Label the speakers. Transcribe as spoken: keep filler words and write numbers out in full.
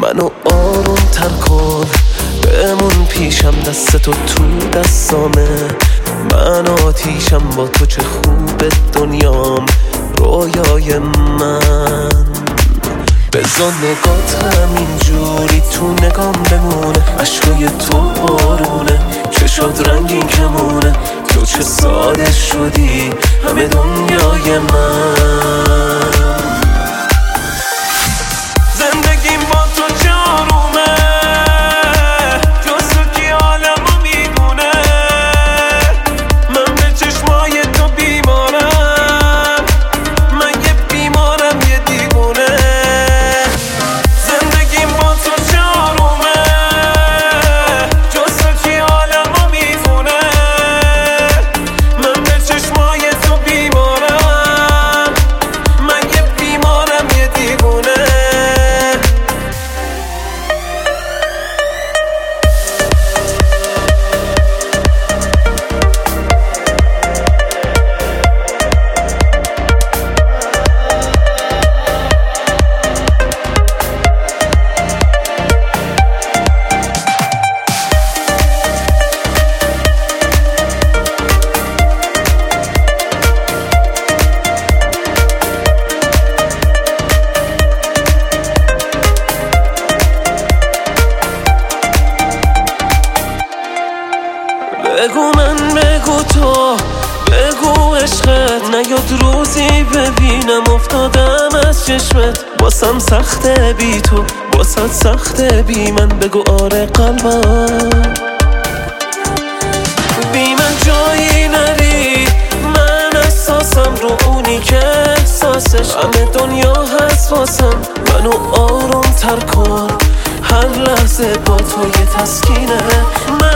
Speaker 1: منو آروم تر کن، بمون پیشم، دستتو تو دستامه. من آتیشم با تو، چه خوب دنیام، رویای من. بذار نگات همینجوری تو نگام بمونه، عشقای تو بارونه، چشات رنگین کمونه، تو چه ساده شدی همه دنیای من. زندگیم با تو جارومه، جز تو کی عالمو میدونه. من به چشمای تو بیمارم، من یه بیمارم یه دیوونه. زندگیم با تو جارومه، جز تو کی عالمو میدونه. من به چشمای تو بیمارم، من یه بیمارم یه دیوونه. بگو من، بگو تو، بگو عشقت نیاد روزی ببینم افتادم از چشمت. واسم سخته بی تو، واست سخته بی من. بگو آره قلبم، بی من جایی نری. من احساسم رو اونی که احساسش همه دنیا هست واسم. منو آروم تر کن، هر لحظه با تو یه تسکینه.